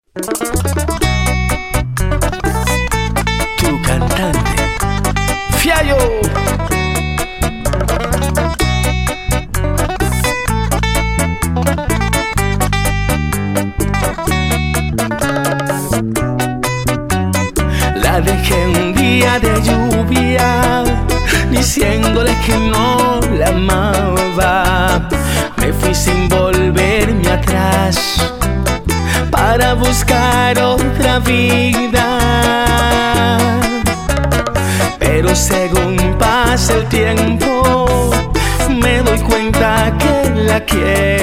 Tu cantante, Fiallo. La dejé un día de lluvia, diciéndole que no la amaba. Me fui sin volverme atrás para buscar otra vida. Pero según pasa el tiempo, me doy cuenta que la quiero.